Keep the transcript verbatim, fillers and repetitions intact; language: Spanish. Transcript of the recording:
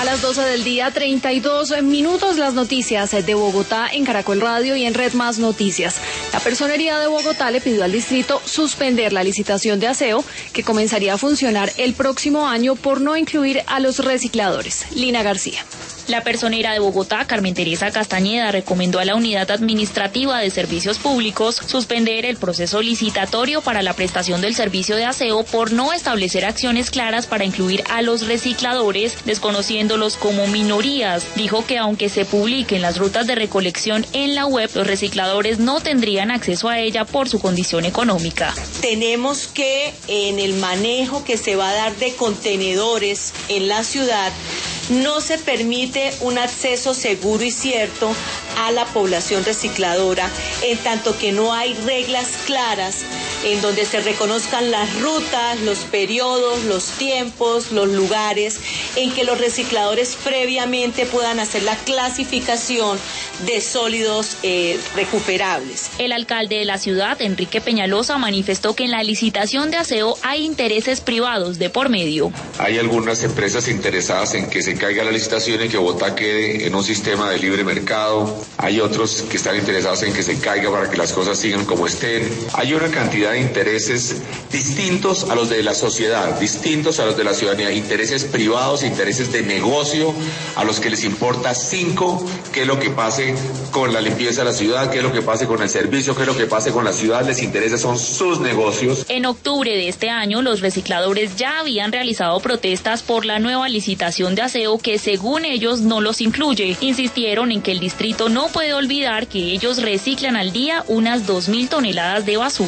A las doce del día, treinta y dos minutos, las noticias de Bogotá en Caracol Radio y en Red Más Noticias. La Personería de Bogotá le pidió al distrito suspender la licitación de aseo que comenzaría a funcionar el próximo año por no incluir a los recicladores. Lina García. La personera de Bogotá, Carmen Teresa Castañeda, recomendó a la Unidad Administrativa de Servicios Públicos suspender el proceso licitatorio para la prestación del servicio de aseo por no establecer acciones claras para incluir a los recicladores, desconociéndolos como minorías. Dijo que aunque se publiquen las rutas de recolección en la web, los recicladores no tendrían acceso a ella por su condición económica. Tenemos que, en el manejo que se va a dar de contenedores en la ciudad, no se permite un acceso seguro y cierto a la población recicladora, en tanto que no hay reglas claras en donde se reconozcan las rutas, los periodos, los tiempos, los lugares, en que los recicladores previamente puedan hacer la clasificación de sólidos eh, recuperables. El alcalde de la ciudad, Enrique Peñalosa, manifestó que en la licitación de aseo hay intereses privados de por medio. Hay algunas empresas interesadas en que se caiga la licitación y que Bogotá quede en un sistema de libre mercado. Hay otros que están interesados en que se caiga para que las cosas sigan como estén. Hay una cantidad de intereses distintos a los de la sociedad, distintos a los de la ciudadanía, intereses privados, intereses de negocio, a los que les importa cinco qué es lo que pase con la limpieza de la ciudad, qué es lo que pase con el servicio, qué es lo que pase con la ciudad, les interesa son sus negocios. En octubre de este año, los recicladores ya habían realizado protestas por la nueva licitación de aseo que según ellos no los incluye. Insistieron en que el distrito no puede olvidar que ellos reciclan al día unas dos mil toneladas de basura.